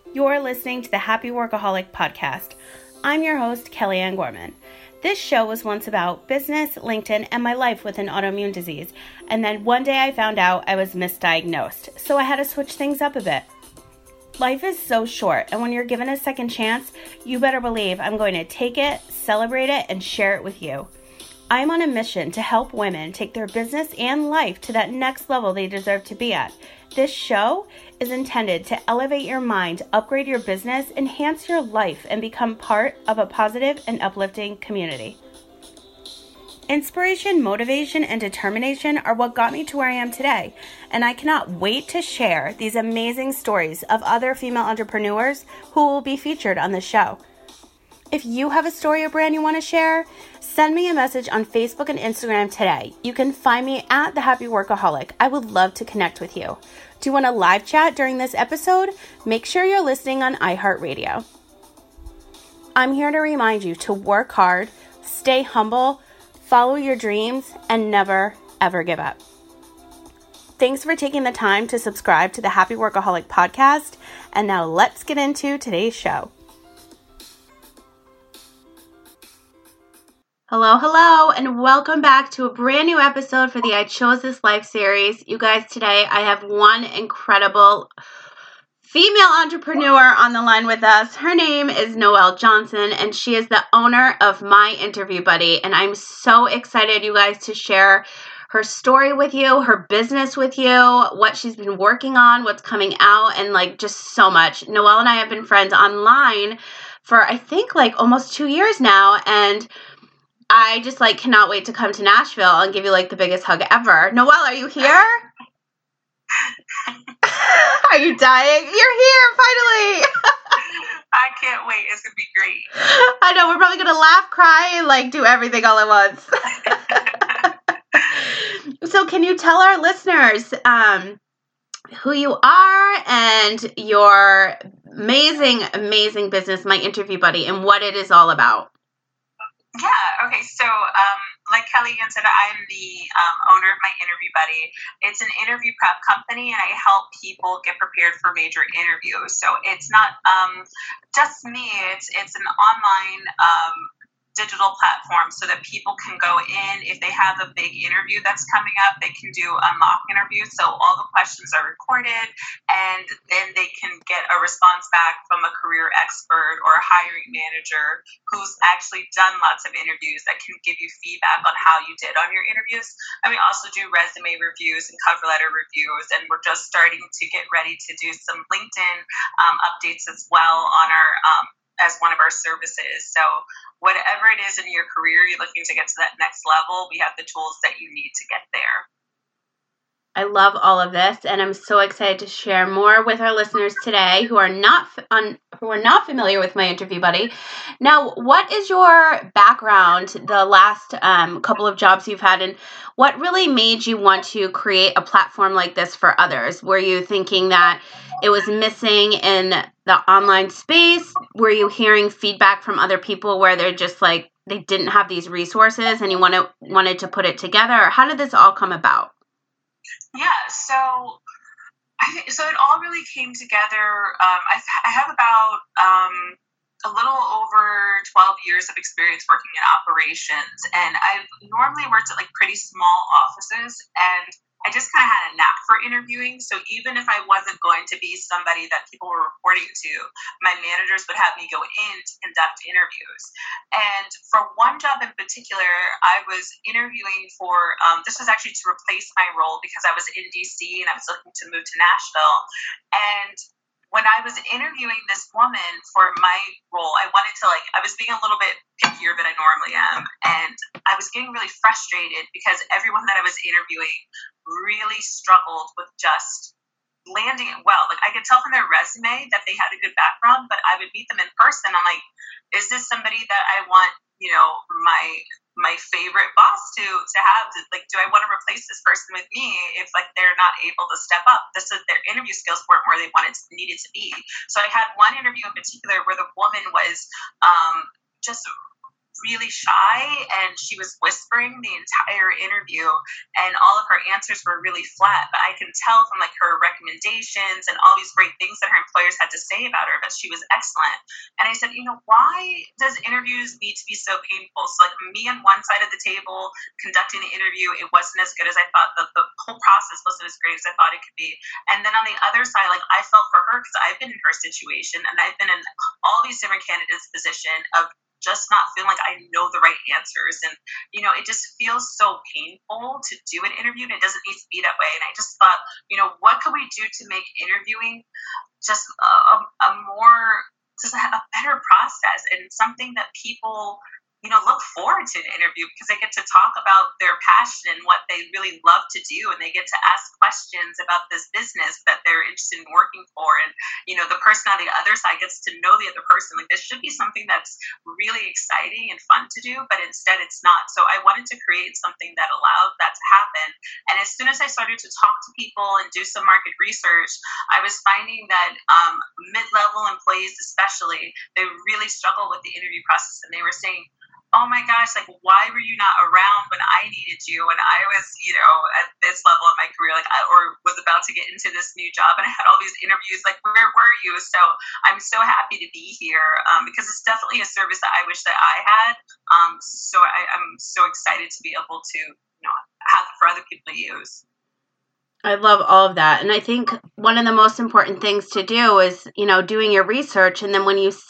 You're listening to the Happy Workaholic podcast. I'm your host, Kellyanne Gorman. This show was once about business, LinkedIn, and my life with an autoimmune disease. And then one day I found out I was misdiagnosed, so I had to switch things up a bit. Life is so short, and when you're given a second chance, you better believe I'm going to take it, celebrate it, and share it with you. I'm on a mission to help women take their business and life to that next level they deserve to be at. This show is intended to elevate your mind, upgrade your business, enhance your life, and become part of a positive and uplifting community. Inspiration, motivation, and determination are what got me to where I am today, and I cannot wait to share these amazing stories of other female entrepreneurs who will be featured on the show. If you have a story or brand you want to share, send me a message on Facebook and Instagram today. You can find me at The Happy Workaholic. I would love to connect with you. Do you want a live chat during this episode? Make sure you're listening on iHeartRadio. I'm here to remind you to work hard, stay humble, follow your dreams, and never, ever give up. Thanks for taking the time to subscribe to the Happy Workaholic podcast. And now let's get into today's show. Hello, and welcome back to a brand new episode for the I Chose This Life series. You guys, today I have one incredible female entrepreneur on the line with us. Her name is Noelle Johnson, and she is the owner of My Interview Buddy. And I'm so excited, you guys, to share her story with you, her business with you, what she's been working on, what's coming out, and just so much. Noelle and I have been friends online for I think almost 2 years now, and I just cannot wait to come to Nashville and give you the biggest hug ever. Noelle, are you here? Are you dying? You're here, finally. I can't wait. It's going to be great. I know. We're probably going to laugh, cry, and do everything all at once. So can you tell our listeners who you are and your amazing, amazing business, My Interview Buddy, and what it is all about? Yeah, okay, so like Kellyanne said, I'm the owner of My Interview Buddy. It's an interview prep company, and I help people get prepared for major interviews. So it's not just me, it's an online digital platform so that people can go in. If they have a big interview that's coming up, they can do a mock interview. So all the questions are recorded, and then they can get a response back from a career expert or a hiring manager who's actually done lots of interviews that can give you feedback on how you did on your interviews. And we also do resume reviews and cover letter reviews, and we're just starting to get ready to do some LinkedIn updates as well on our as one of our services. So whatever it is in your career, you're looking to get to that next level, we have the tools that you need to get there. I love all of this, and I'm so excited to share more with our listeners today who are not familiar with My Interview Buddy. Now, what is your background, the last couple of jobs you've had, and what really made you want to create a platform like this for others? Were you thinking that it was missing in the online space? Were you hearing feedback from other people where they're just they didn't have these resources and you wanted to put it together? Or how did this all come about? Yeah, so it all really came together. I have about a little over 12 years of experience working in operations, and I've normally worked at pretty small offices, and I just kind of had a knack for interviewing. So even if I wasn't going to be somebody that people were reporting to, my managers would have me go in to conduct interviews. And for one job in particular, I was interviewing for, this was actually to replace my role because I was in DC and I was looking to move to Nashville. And when I was interviewing this woman for my role, I was being a little bit pickier than I normally am. And I was getting really frustrated because everyone that I was interviewing really struggled with just landing it well. I could tell from their resume that they had a good background, but I would meet them in person. I'm like, is this somebody that I want, my favorite boss to have? Do I want to replace this person with me if they're not able to step up? Their interview skills weren't where they needed to be. So I had one interview in particular where the woman was just really shy, and she was whispering the entire interview, and all of her answers were really flat. But I can tell from like her recommendations and all these great things that her employers had to say about her, but she was excellent. And I said, why does interviews need to be so painful? So like me on one side of the table conducting the interview, it wasn't as good as I thought. The whole process wasn't as great as I thought it could be. And then on the other side, like I felt for her because I've been in her situation, and I've been in all these different candidates' position of just not feeling like I know the right answers. And, it just feels so painful to do an interview, and it doesn't need to be that way. And I just thought, what could we do to make interviewing just a better process, and something that people look forward to an interview, because they get to talk about their passion and what they really love to do, and they get to ask questions about this business that they're interested in working for. And, the person on the other side gets to know the other person. Like, this should be something that's really exciting and fun to do, but instead it's not. So I wanted to create something that allowed that to happen. And as soon as I started to talk to people and do some market research, I was finding that mid-level employees especially, they really struggle with the interview process, and they were saying, oh my gosh, like, why were you not around when I needed you, when I was, at this level of my career, or was about to get into this new job, and I had all these interviews, like, where were you? So I'm so happy to be here, because it's definitely a service that I wish that I had. So I'm so excited to be able to, have it for other people to use. I love all of that. And I think one of the most important things to do is, doing your research. And then when you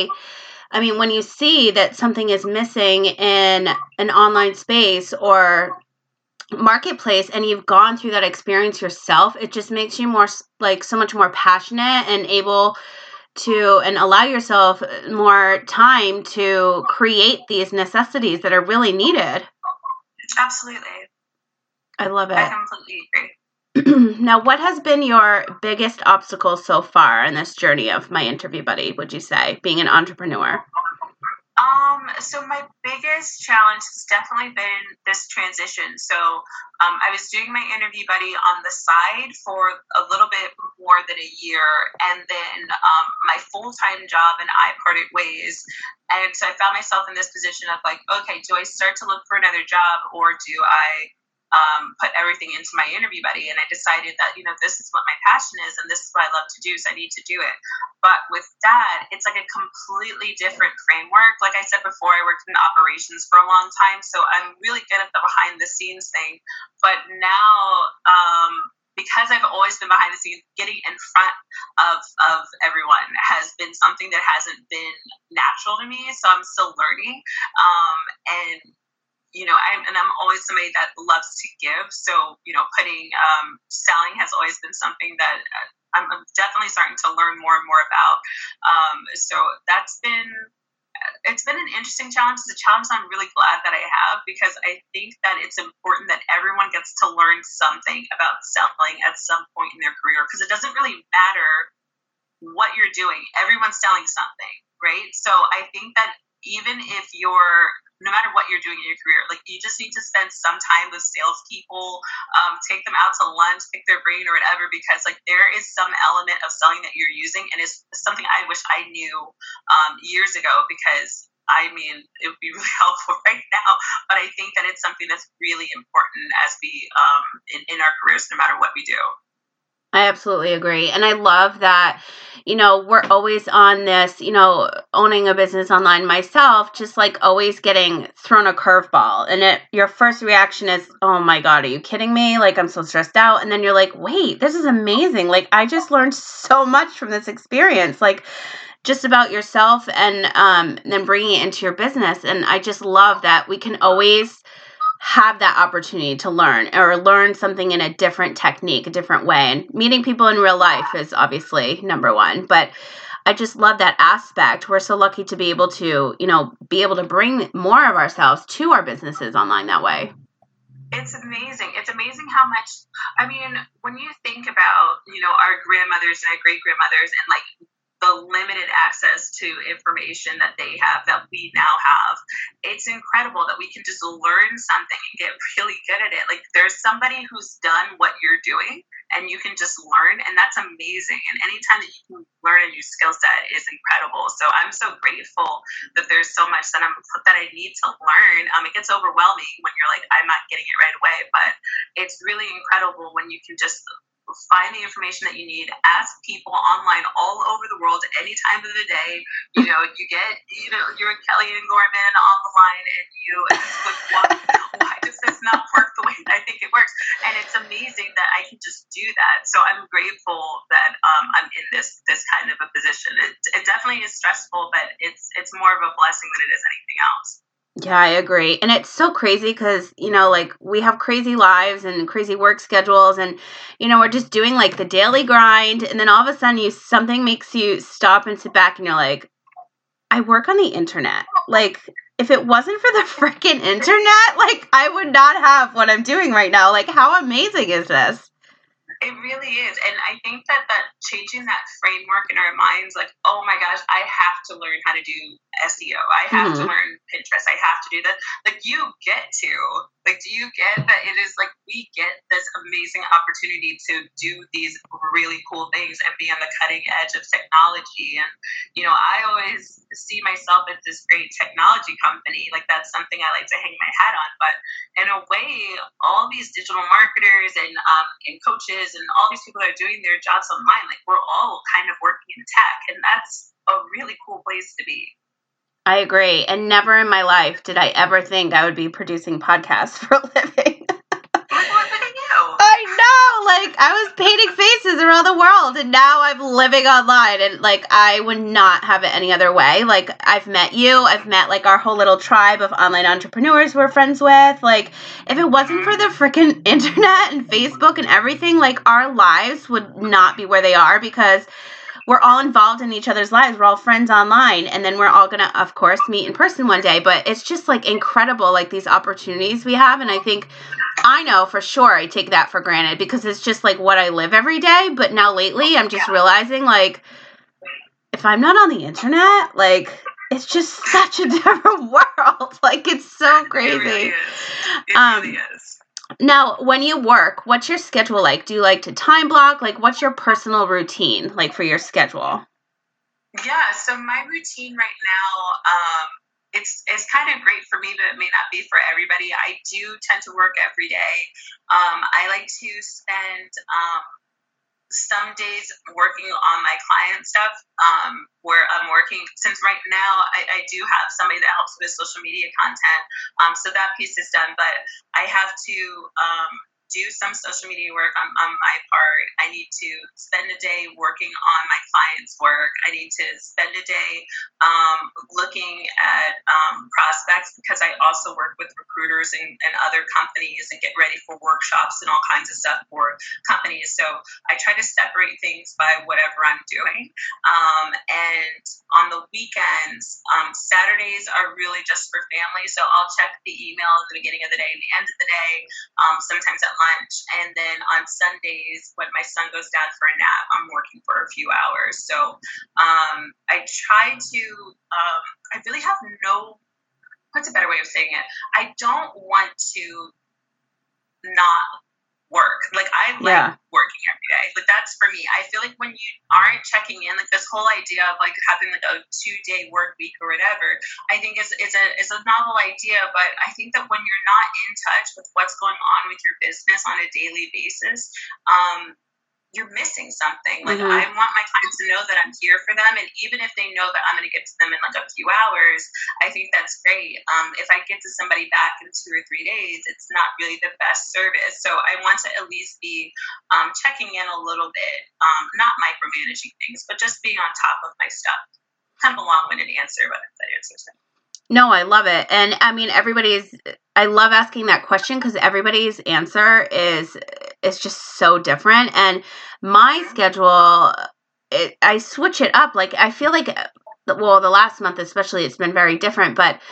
see that something is missing in an online space or marketplace, and you've gone through that experience yourself, it just makes you more, like, so much more passionate and able to, and allow yourself more time to create these necessities that are really needed. Absolutely. I love it. I completely agree. Now, what has been your biggest obstacle so far in this journey of My Interview Buddy, would you say, being an entrepreneur? So my biggest challenge has definitely been this transition. So I was doing My Interview Buddy on the side for a little bit more than a year, and then my full-time job and I parted ways. And so I found myself in this position of like, okay, do I start to look for another job, or do I put everything into My Interview Buddy? And I decided that, this is what my passion is, and this is what I love to do, so I need to do it. But with that, it's like a completely different framework. Like I said before, I worked in operations for a long time, so I'm really good at the behind the scenes thing. But now, because I've always been behind the scenes, getting in front of everyone has been something that hasn't been natural to me. So I'm still learning. I'm always somebody that loves to give. So, selling has always been something that I'm definitely starting to learn more and more about. So it's been an interesting challenge. It's a challenge I'm really glad that I have, because I think that it's important that everyone gets to learn something about selling at some point in their career, because it doesn't really matter what you're doing. Everyone's selling something, right? So I think that even if no matter what you're doing in your career, like, you just need to spend some time with salespeople, take them out to lunch, pick their brain or whatever, because like there is some element of selling that you're using, and it's something I wish I knew years ago, because it would be really helpful right now, but I think that it's something that's really important as we in our careers, no matter what we do. I absolutely agree. And I love that, we're always on this, owning a business online myself, just like always getting thrown a curveball. And your first reaction is, oh my God, are you kidding me? Like, I'm so stressed out. And then you're like, wait, this is amazing. Like, I just learned so much from this experience, like just about yourself, and then bringing it into your business. And I just love that we can always have that opportunity to learn something in a different technique, a different way. And meeting people in real life is obviously number one, but I just love that aspect. We're so lucky to be able to, be able to bring more of ourselves to our businesses online that way. It's amazing. It's amazing how much, when you think about, our grandmothers and our great grandmothers, and like the limited access to information that they have, that we now have. It's incredible that we can just learn something and get really good at it. Like, there's somebody who's done what you're doing and you can just learn, and that's amazing. And anytime that you can learn a new skill set is incredible. So I'm so grateful that there's so much that I need to learn. It gets overwhelming when you're like, I'm not getting it right away, but it's really incredible when you can just find the information that you need, ask people online all over the world at any time of the day. You get, you're Kelly and Gorman on the line, and why does this not work the way I think it works? And it's amazing that I can just do that. So I'm grateful that I'm in this kind of a position. It definitely is stressful, but it's more of a blessing than it is anything else. Yeah, I agree. And it's so crazy because, like, we have crazy lives and crazy work schedules, and, we're just doing like the daily grind. And then all of a sudden something makes you stop and sit back and you're like, I work on the internet. Like, if it wasn't for the freaking internet, like, I would not have what I'm doing right now. Like, how amazing is this? It really is. And I think that changing that framework in our minds, like, oh my gosh, I have to learn how to do SEO. I have to learn Pinterest. I have to do that. Like, do you get that it is like we get this amazing opportunity to do these really cool things and be on the cutting edge of technology? And, I always see myself as this great technology company. Like, that's something I like to hang my hat on. But in a way, all these digital marketers and coaches and all these people that are doing their jobs online, like, we're all kind of working in tech, and that's a really cool place to be. I agree. And never in my life did I ever think I would be producing podcasts for a living. I know, like, I was painting faces around the world, and now I'm living online, and, like, I would not have it any other way. Like, I've met you, I've met, like, our whole little tribe of online entrepreneurs we're friends with. Like, if it wasn't for the freaking internet and Facebook and everything, like, our lives would not be where they are, because we're all involved in each other's lives. We're all friends online, and then we're all going to, of course, meet in person one day. But it's just, like, incredible, like, these opportunities we have. And I know for sure I take that for granted because it's just, like, what I live every day. But now lately I'm just realizing, like, if I'm not on the internet, like, it's just such a different world. Like, it's so crazy. It really is. It really is. Now, when you work, what's your schedule like? Do you like to time block? Like, what's your personal routine like for your schedule? Yeah, so my routine right now, it's kind of great for me, but it may not be for everybody. I do tend to work every day. I like to spend some days working on my client stuff, where I'm working, since right now I do have somebody that helps with social media content. So that piece is done, but I have to do some social media work on my part. I need to spend a day working on my clients' work. I need to spend a day looking at prospects, because I also work with recruiters and other companies and get ready for workshops and all kinds of stuff for companies. So I try to separate things by whatever I'm doing. And on the weekends, Saturdays are really just for family. So I'll check the email at the beginning of the day and the end of the day, sometimes at lunch. And then on Sundays, when my son goes down for a nap, I'm working for a few hours. So I try to, I really have what's a better way of saying it? I don't want to not work. Like, I like working every day. Like, that's for me. I feel like when you aren't checking in, like, this whole idea of like having like a 2-day work week or whatever, I think is a novel idea. But I think that when you're not in touch with what's going on with your business on a daily basis, you're missing something. Like, I want my clients to know that I'm here for them. And even if they know that I'm going to get to them in like a few hours, I think that's great. If I get to somebody back in 2 or 3 days, it's not really the best service. So I want to at least be checking in a little bit, not micromanaging things, but just being on top of my stuff. Kind of a long-winded answer, but that answers it. No, I love it. And I mean, I love asking that question because everybody's answer is just so different. And my schedule, I switch it up. Like, I feel like, well, the last month especially, it's been very different, but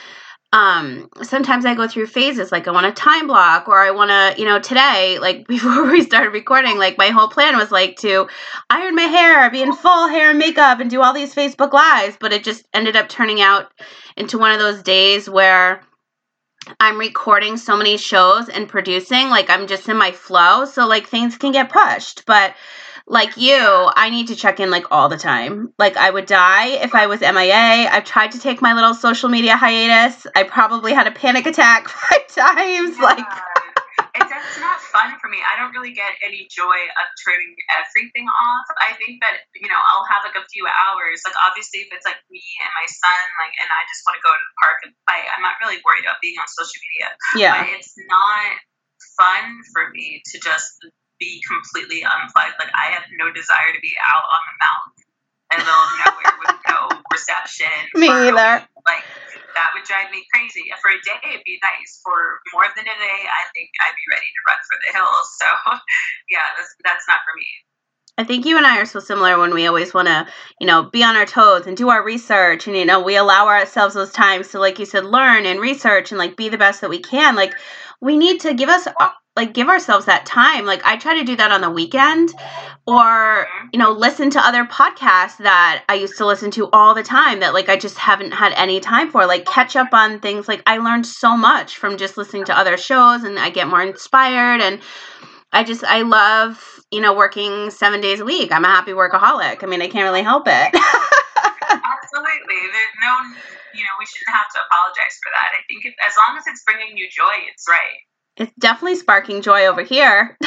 sometimes I go through phases, like I want a time block, or I want to, today, like before we started recording, like my whole plan was like to iron my hair, be in full hair and makeup and do all these Facebook lives, but it just ended up turning out into one of those days where I'm recording so many shows and producing, like I'm just in my flow. So like things can get pushed, but like you, I need to check in like all the time. Like I would die if I was MIA. I've tried to take my little social media hiatus. I probably had a panic attack 5 times. Like it's not fun for me. I don't really get any joy of turning everything off. I think that, I'll have like a few hours. Like obviously if it's like me and my son, like, and I just want to go to the park and play, I'm not really worried about being on social media. Yeah. But it's not fun for me to just be completely unplugged. Like I have no desire to be out on the mountain in the middle of nowhere with no reception. Me either. Like that would drive me crazy. For a day, it'd be nice. For more than a day, I think I'd be ready to run for the hills. So, yeah, that's not for me. I think you and I are so similar when we always want to, be on our toes and do our research. And, we allow ourselves those times to, like you said, learn and research and, like, be the best that we can. Like, we need to give ourselves that time. Like, I try to do that on the weekend or, listen to other podcasts that I used to listen to all the time that, like, I just haven't had any time for. Like, catch up on things. Like, I learned so much from just listening to other shows and I get more inspired. And I love, working 7 days a week. I'm a happy workaholic. I mean, I can't really help it. Absolutely. There's no, we shouldn't have to apologize for that. I think as long as it's bringing you joy, it's right. It's definitely sparking joy over here.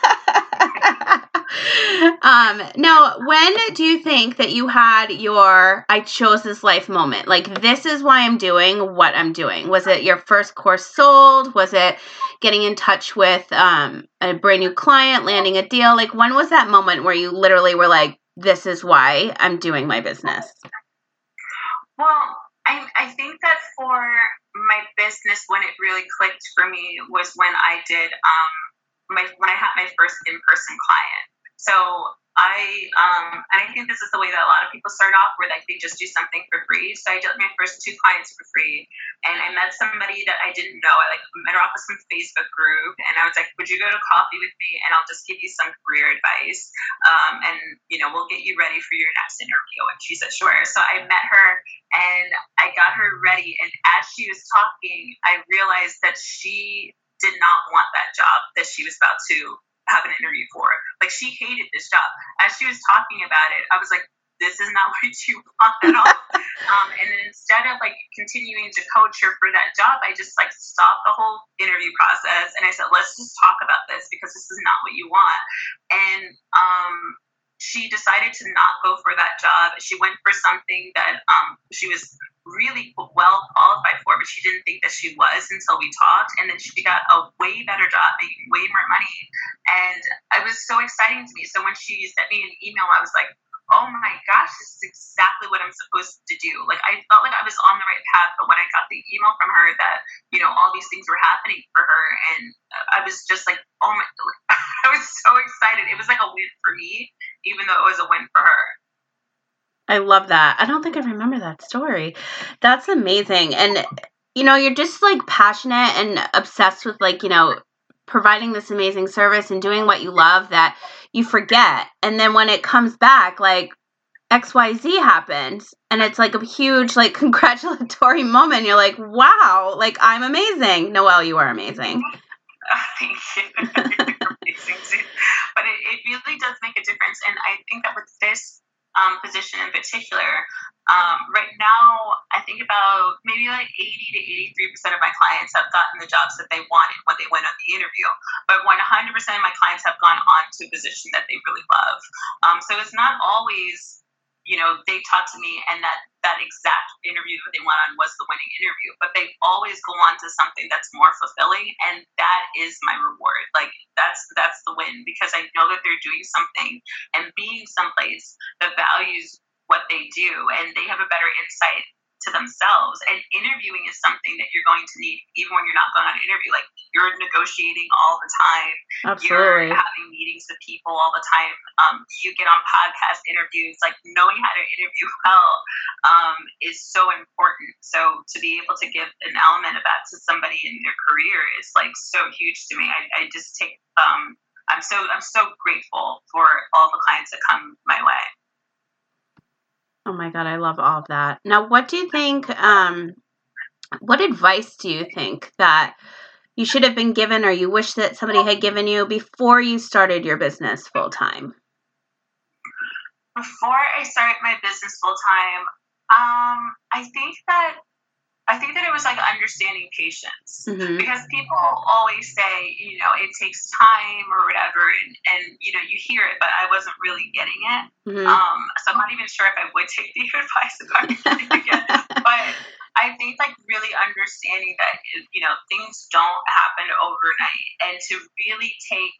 Now, when do you think that you had your I chose this life moment? Like, this is why I'm doing what I'm doing. Was it your first course sold? Was it getting in touch with a brand new client, landing a deal? Like, when was that moment where you literally were like, this is why I'm doing my business? Well, I think that for my business, when it really clicked for me was when I did when I had my first in-person client. So and I think this is the way that a lot of people start off, where like they just do something for free. So I did my first 2 clients for free, and I met somebody that I didn't know. I met her off of some Facebook group, and I was like, "Would you go to coffee with me? And I'll just give you some career advice, and we'll get you ready for your next interview." And she said, "Sure." So I met her, and I got her ready. And as she was talking, I realized that she did not want that job that she was about to have an interview for. Like, she hated this job. As she was talking about it, I was like, this is not what you want at all. And then instead of like continuing to coach her for that job, I just like stopped the whole interview process and I said, let's just talk about this because this is not what you want. And she decided to not go for that job. She went for something that she was really well qualified for, but she didn't think that she was until we talked. And then she got a way better job, making way more money. And it was so exciting to me. So when she sent me an email, I was like, oh my gosh, this is exactly what I'm supposed to do. Like, I felt like I was on the right path. But when I got the email from her that, all these things were happening for her, and I was just like, oh my, I was so excited. It was like a win for me, even though it was a win for her. I love that. I don't think I remember that story. That's amazing. And, you're just like passionate and obsessed with like, providing this amazing service and doing what you love that you forget. And then when it comes back, like XYZ happens and it's like a huge, like congratulatory moment. You're like, wow, like I'm amazing. Noelle, you are amazing. Thank you. You're amazing too. But it really does make a difference. And I think that with this position in particular, right now, I think about maybe like 80 to 83% of my clients have gotten the jobs that they wanted when they went on the interview. But 100% of my clients have gone on to a position that they really love. So it's not always, they talk to me and that exact interview that they went on was the winning interview, but they always go on to something that's more fulfilling, and that is my reward. Like that's the win, because I know that they're doing something and being someplace that values what they do, and they have a better insight to themselves. And interviewing is something that you're going to need even when you're not going on an interview. Like, you're negotiating all the time. Absolutely. You're having meetings with people all the time. You get on podcast interviews. Like, knowing how to interview well is so important. So to be able to give an element of that to somebody in their career is like so huge to me. I just take I'm so grateful for all the clients that come my way. Oh my God, I love all of that. Now, what do you think, what advice do you think that you should have been given or you wish that somebody had given you before you started your business full time? Before I started my business full time, I think that it was like understanding patience, because people always say, it takes time or whatever, and you hear it, but I wasn't really getting it. So I'm not even sure if I would take the advice if I were getting it again. But I think like really understanding that things don't happen overnight, and to really take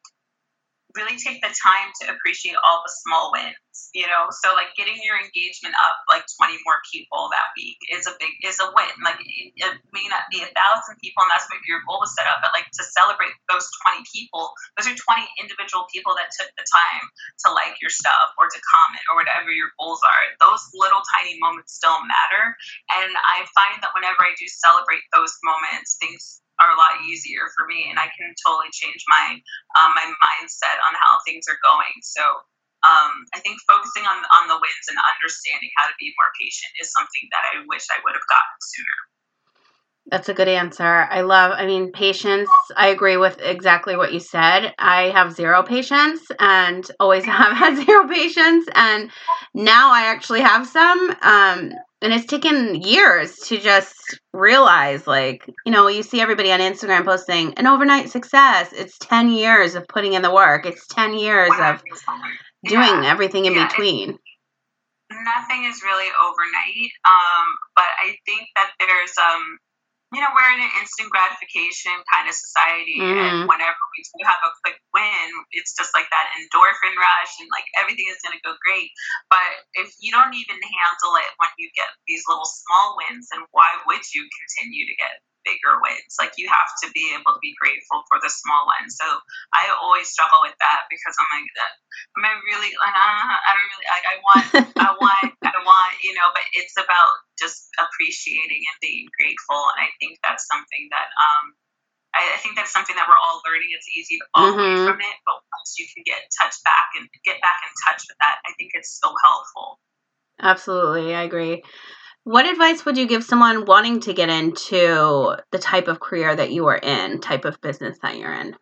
the time to appreciate all the small wins, so like getting your engagement up like 20 more people that week is a win. Like, it may not be 1,000 people, and that's what your goal was set up, but like to celebrate those 20 people, those are 20 individual people that took the time to like your stuff or to comment or whatever your goals are. Those little tiny moments still matter, and I find that whenever I do celebrate those moments, things are a lot easier for me, and I can totally change my my mindset on how things are going. So I think focusing on the wins and understanding how to be more patient is something that I wish I would have gotten sooner. That's a good answer. Patience, I agree with exactly what you said. I have zero patience and always have had zero patience. And now I actually have some. And it's taken years to just realize, like, you see everybody on Instagram posting an overnight success. It's 10 years of putting in the work. It's 10 years of doing everything in between. Nothing is really overnight. But I think that there's, we're in an instant gratification kind of society, and whenever we do have a quick win, it's just like that endorphin rush, and like everything is going to go great. But if you don't even handle it when you get these little small wins, then why would you continue to get bigger wins? Like, you have to be able to be grateful for the small ones. So I always struggle with that, because I'm like, am I really? I don't really like. I want, but it's about just appreciating and being grateful. And I think that's something that I think that's something that we're all learning. It's easy to fall away from it, but once you can get back in touch with that, I think it's so helpful. Absolutely, I agree. What advice would you give someone wanting to get into the type of career that you are in, type of business that you're in?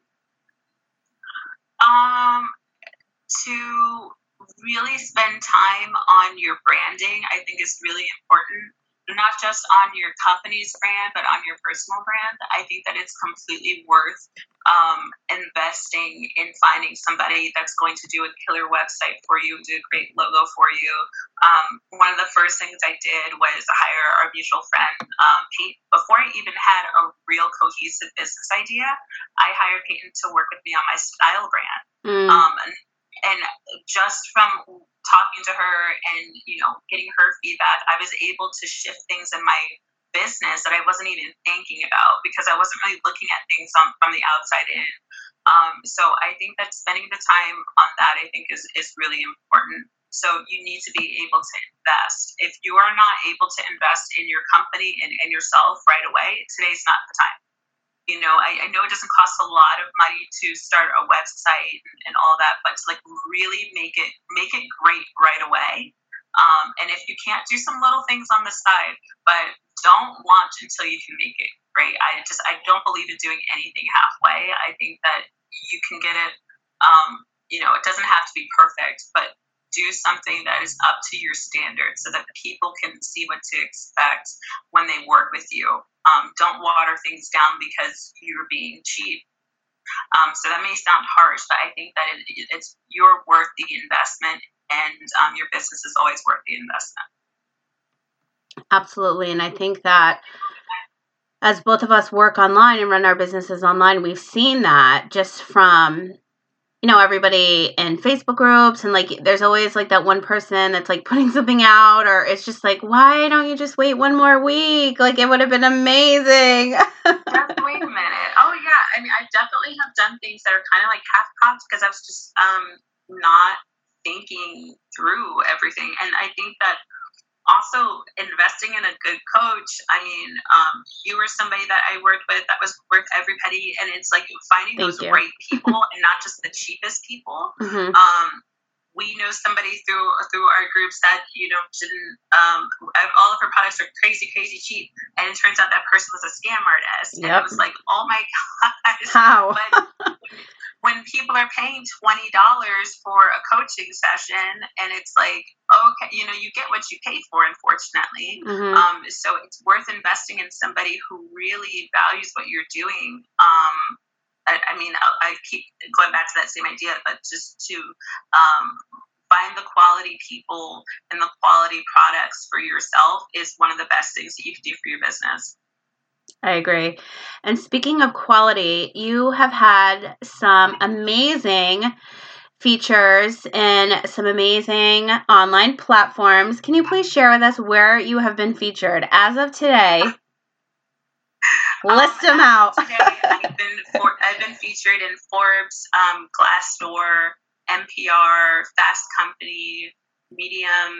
To really spend time on your branding, I think, is really important. Not just on your company's brand, but on your personal brand. I think that it's completely worth investing in finding somebody that's going to do a killer website for you, do a great logo for you. One of the first things I did was hire our mutual friend, Pete. Before I even had a real cohesive business idea, I hired Peyton to work with me on my style brand. And just from talking to her and, getting her feedback, I was able to shift things in my business that I wasn't even thinking about, because I wasn't really looking at things from the outside in. So I think that spending the time on that, I think, is really important. So you need to be able to invest. If you are not able to invest in your company and yourself right away, today's not the time. I know it doesn't cost a lot of money to start a website and all that, but to like really make it great right away. And if you can't, do some little things on the side, but don't launch until you can make it great. I don't believe in doing anything halfway. I think that you can get it. It doesn't have to be perfect, but do something that is up to your standards so that people can see what to expect when they work with you. Don't water things down because you're being cheap. So that may sound harsh, but I think that you're worth the investment, and your business is always worth the investment. Absolutely. And I think that as both of us work online and run our businesses online, we've seen that just from everybody in Facebook groups, and like there's always like that one person that's like putting something out, or it's just like, why don't you just wait one more week? Like it would have been amazing. Just wait a minute. Oh yeah, I mean, I definitely have done things that are kind of like half-cocked because I was just not thinking through everything, and I think that also investing in a good coach. I mean, you were somebody that I worked with that was worth every penny, and it's like finding those right people and not just the cheapest people. Mm-hmm. We know somebody through our groups that didn't. All of her products are crazy cheap, and it turns out that person was a scam artist. Yep. And it was like, oh my gosh, how? But when people are paying $20 for a coaching session, and it's like, okay, you get what you pay for, unfortunately. Mm-hmm. So it's worth investing in somebody who really values what you're doing. I mean, I keep going back to that same idea, but just to find the quality people and the quality products for yourself is one of the best things that you can do for your business. I agree. And speaking of quality, you have had some amazing features in some amazing online platforms. Can you please share with us where you have been featured as of today? List them out. Today, I've been featured in Forbes, Glassdoor, NPR, Fast Company, Medium,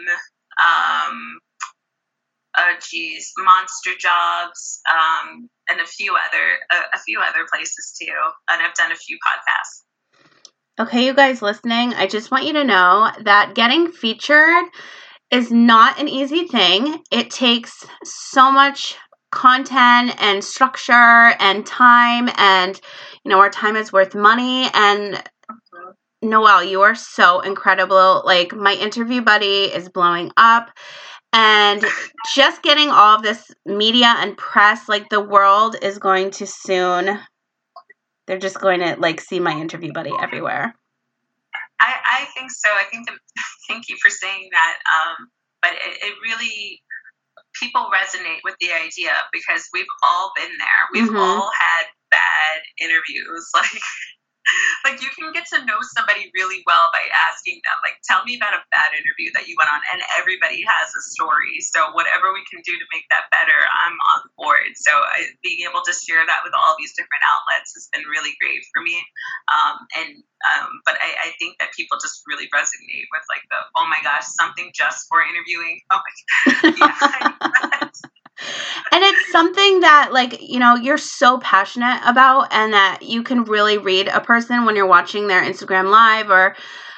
Monster Jobs, and a few other places too. And I've done a few podcasts. Okay, you guys listening, I just want you to know that getting featured is not an easy thing. It takes so much content and structure and time, and our time is worth money. And Noelle, you are so incredible. Like, my interview buddy is blowing up, and just getting all of this media and press, like the world is going to soon, they're just going to like see my interview buddy everywhere. I think so. I think thank you for saying that. But it really, people resonate with the idea because we've all been there. We've all had bad interviews. Like you can get to know somebody really well by asking them, like, tell me about a bad interview that you went on, and everybody has a story. So whatever we can do to make that better, I'm on board. So being able to share that with all these different outlets has been really great for me. But I think that people just really resonate with like the, oh my gosh, something just for interviewing. Oh my God. And it's something that, like, you're so passionate about, and that you can really read a person when you're watching their Instagram Live or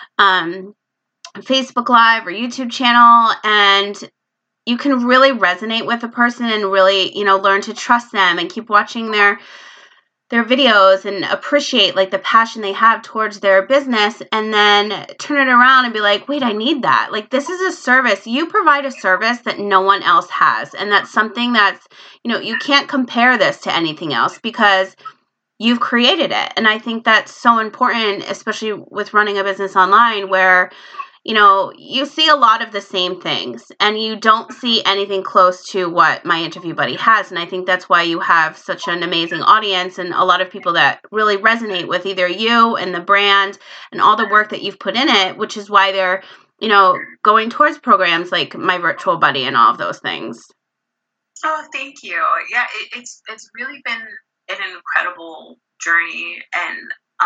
Facebook Live or YouTube channel, and you can really resonate with a person and really, learn to trust them and keep watching their videos and appreciate like the passion they have towards their business, and then turn it around and be like, wait, I need that. Like, this is a service. You provide a service that no one else has. And that's something that's, you can't compare this to anything else because you've created it. And I think that's so important, especially with running a business online where, you see a lot of the same things and you don't see anything close to what my interview buddy has. And I think that's why you have such an amazing audience and a lot of people that really resonate with either you and the brand and all the work that you've put in it, which is why they're, going towards programs like My Virtual Buddy and all of those things. Oh, thank you. Yeah, it's really been an incredible journey, and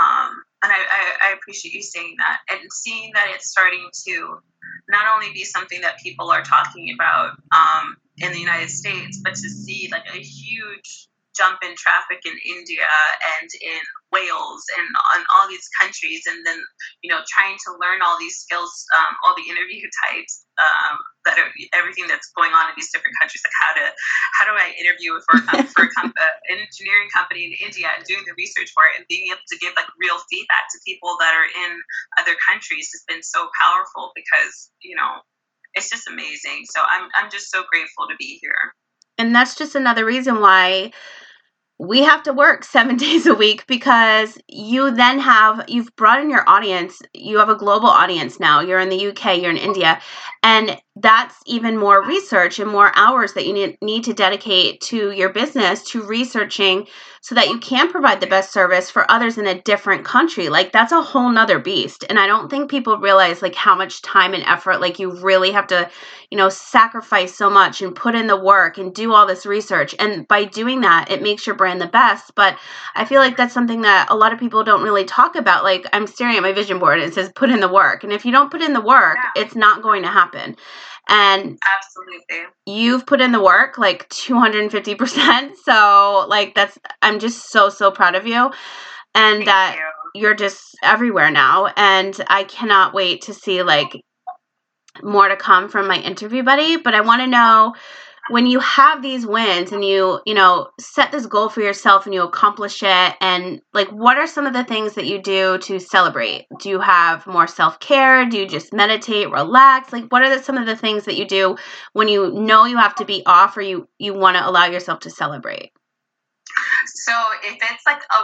I appreciate you saying that and seeing that it's starting to not only be something that people are talking about in the United States, but to see like a huge jump in traffic in India and in Wales and on all these countries, and then trying to learn all these skills, all the interview types that are everything that's going on in these different countries, like how do I interview for an engineering company in India, and doing the research for it and being able to give like real feedback to people that are in other countries has been so powerful because it's just amazing. So I'm just so grateful to be here. And that's just another reason why we have to work 7 days a week because you've brought in your audience. You have a global audience now. You're in the UK, you're in India, and that's even more research and more hours that you need to dedicate to your business, to researching, so that you can provide the best service for others in a different country. Like, that's a whole nother beast. And I don't think people realize like how much time and effort, like, you really have to, sacrifice so much and put in the work and do all this research. And by doing that, it makes your brand the best. But I feel like that's something that a lot of people don't really talk about. Like, I'm staring at my vision board and it says put in the work. And if you don't put in the work, it's not going to happen. And absolutely, you've put in the work like 250%. So like, I'm just so, so proud of you. And that you're just everywhere now. And I cannot wait to see like more to come from my interview buddy. But I want to know, when you have these wins and you set this goal for yourself and you accomplish it, and like, what are some of the things that you do to celebrate? Do you have more self-care? Do you just meditate, relax? Like, what are some of the things that you do when you know you have to be off, or you want to allow yourself to celebrate? So if it's like a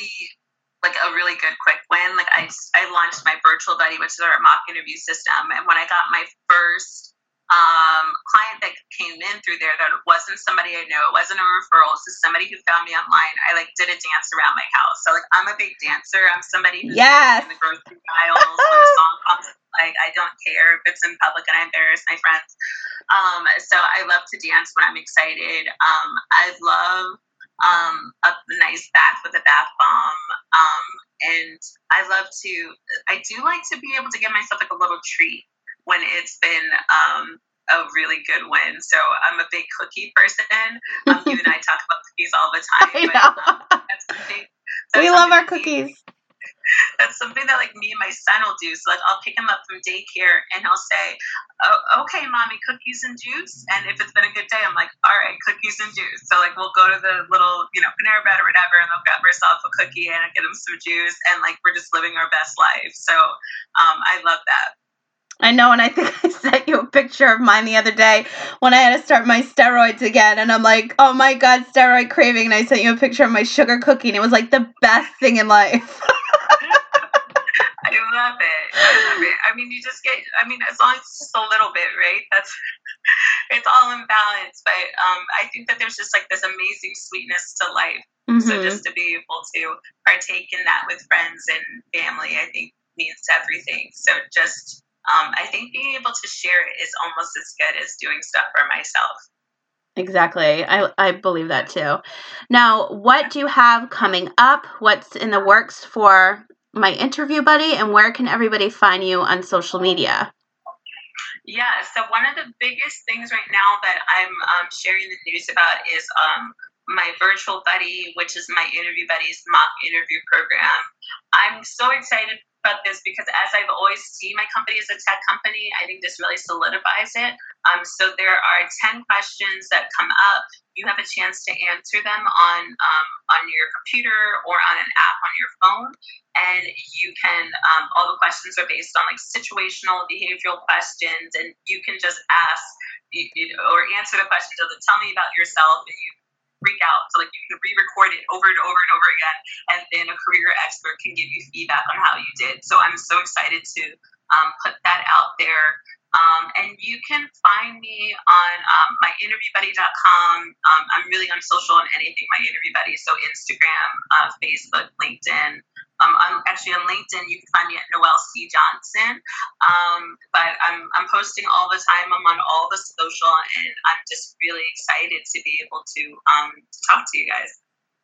really good quick win, like I launched my virtual buddy, which is our mock interview system. And when I got my first client that came in through there, that wasn't somebody I know, it wasn't a referral, it's just somebody who found me online. I like did a dance around my house. So like, I'm a big dancer. I'm somebody who's in the grocery aisles when the song comes. Like, I don't care if it's in public and I embarrass my friends. So I love to dance when I'm excited. I love a nice bath with a bath bomb. And I do like to be able to give myself like a little treat when it's been a really good win. So I'm a big cookie person. You and I talk about cookies all the time. I know. We love our cookies. That's something that like me and my son will do. So like, I'll pick him up from daycare and he'll say, "Oh, okay, mommy, cookies and juice." And if it's been a good day, I'm like, "All right, cookies and juice." So like, we'll go to the little, Panera Bread or whatever, and they'll grab ourselves a cookie and I get him some juice, and like, we're just living our best life. So I love that. I know, and I think I sent you a picture of mine the other day when I had to start my steroids again, and I'm like, oh my God, steroid craving, and I sent you a picture of my sugar cookie, and it was like the best thing in life. I love it. I mean, as long as it's just a little bit, right? It's all in balance. But I think that there's just like this amazing sweetness to life. Mm-hmm. So just to be able to partake in that with friends and family, I think means everything. So just, I think being able to share it is almost as good as doing stuff for myself. Exactly. I believe that too. Now, what do you have coming up? What's in the works for my interview buddy, and where can everybody find you on social media? Yeah, so one of the biggest things right now that I'm sharing the news about is my virtual buddy, which is my interview buddy's mock interview program. I'm so excited about this because, as I've always seen my company as a tech company, I think this really solidifies it. So there are 10 questions that come up. You have a chance to answer them on your computer or on an app on your phone. And you can, all the questions are based on like situational behavioral questions, and you can just ask or answer the questions of tell me about yourself, and you freak out. So like, you can re-record it over and over and over again, and then a career expert can give you feedback on how you did. So I'm so excited to put that out there. And you can find me on myinterviewbuddy.com. I'm really on social on anything My Interview Buddy, so Instagram, Facebook, LinkedIn. I'm actually on LinkedIn. You can find me at Noelle C. Johnson. But I'm posting all the time. I'm on all the social, and I'm just really excited to be able to talk to you guys.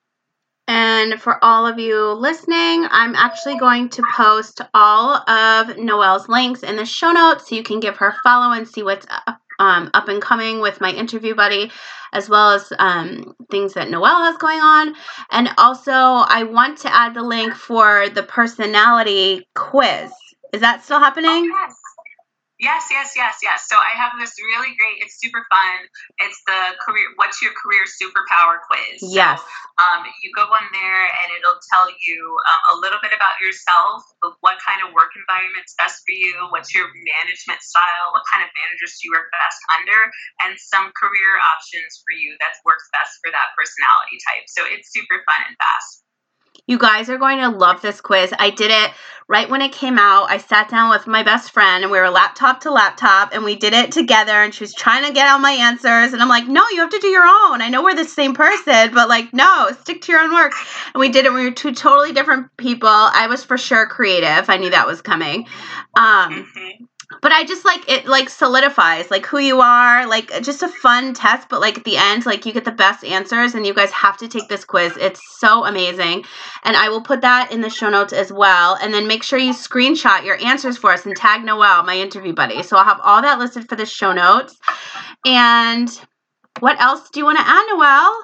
And for all of you listening, I'm actually going to post all of Noelle's links in the show notes so you can give her a follow and see what's up and coming with my interview buddy, as well as things that Noelle has going on. And also, I want to add the link for the personality quiz. Is that still happening? Oh, yes. Yes. So I have this really great, it's super fun. It's the career, what's your career superpower quiz. Yes. So you go on there and it'll tell you a little bit about yourself, what kind of work environment's best for you, what's your management style, what kind of managers do you work best under, and some career options for you that works best for that personality type. So it's super fun and fast. You guys are going to love this quiz. I did it right when it came out. I sat down with my best friend and we were laptop to laptop and we did it together and she was trying to get all my answers and I'm like, no, you have to do your own. I know we're the same person, but like, no, stick to your own work. And we did it. We were two totally different people. I was for sure creative. I knew that was coming. But I just like it, like solidifies like who you are, like just a fun test. But like at the end, like you get the best answers and you guys have to take this quiz. It's so amazing. And I will put that in the show notes as well. And then make sure you screenshot your answers for us and tag Noelle, my interview buddy. So I'll have all that listed for the show notes. And what else do you want to add, Noelle?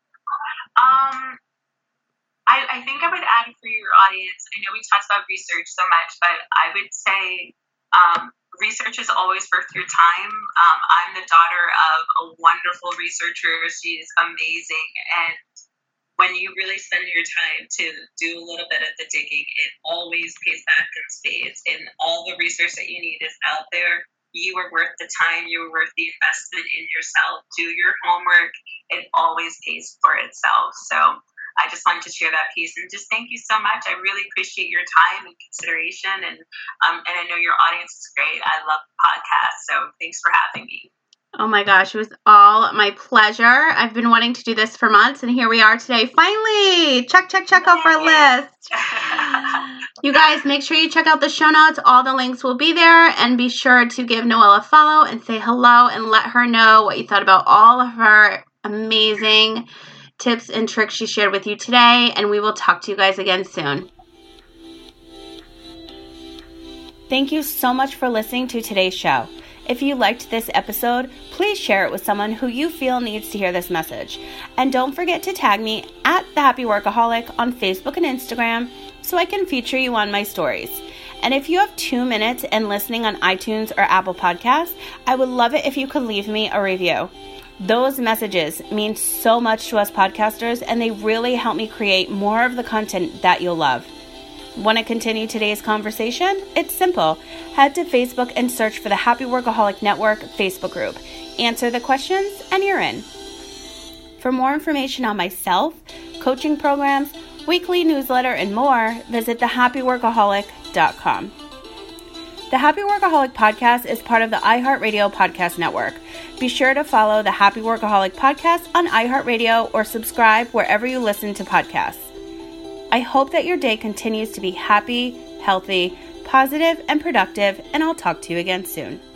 I think I would add for your audience, I know we talked about research so much, but I would say research is always worth your time. I'm the daughter of a wonderful researcher. She's amazing. And when you really spend your time to do a little bit of the digging, it always pays back in spades. And all the research that you need is out there. You are worth the time. You are worth the investment in yourself. Do your homework. It always pays for itself. So I just wanted to share that piece and just thank you so much. I really appreciate your time and consideration, and I know your audience is great. I love the podcast, so thanks for having me. Oh my gosh, it was all my pleasure. I've been wanting to do this for months, and here we are today. Finally, check off our list. You guys, make sure you check out the show notes. All the links will be there, and be sure to give Noelle a follow and say hello and let her know what you thought about all of her amazing tips and tricks she shared with you today, and we will talk to you guys again soon. Thank you so much for listening to today's show. If you liked this episode, please share it with someone who you feel needs to hear this message. And don't forget to tag me at The Happy Workaholic on Facebook and Instagram so I can feature you on my stories. And if you have 2 minutes and listening on iTunes or Apple Podcasts, I would love it if you could leave me a review. Those messages mean so much to us podcasters, and they really help me create more of the content that you'll love. Want to continue today's conversation? It's simple. Head to Facebook and search for the Happy Workaholic Network Facebook group. Answer the questions, and you're in. For more information on myself, coaching programs, weekly newsletter, and more, visit thehappyworkaholic.com. The Happy Workaholic Podcast is part of the iHeartRadio Podcast Network. Be sure to follow the Happy Workaholic Podcast on iHeartRadio or subscribe wherever you listen to podcasts. I hope that your day continues to be happy, healthy, positive, and productive, and I'll talk to you again soon.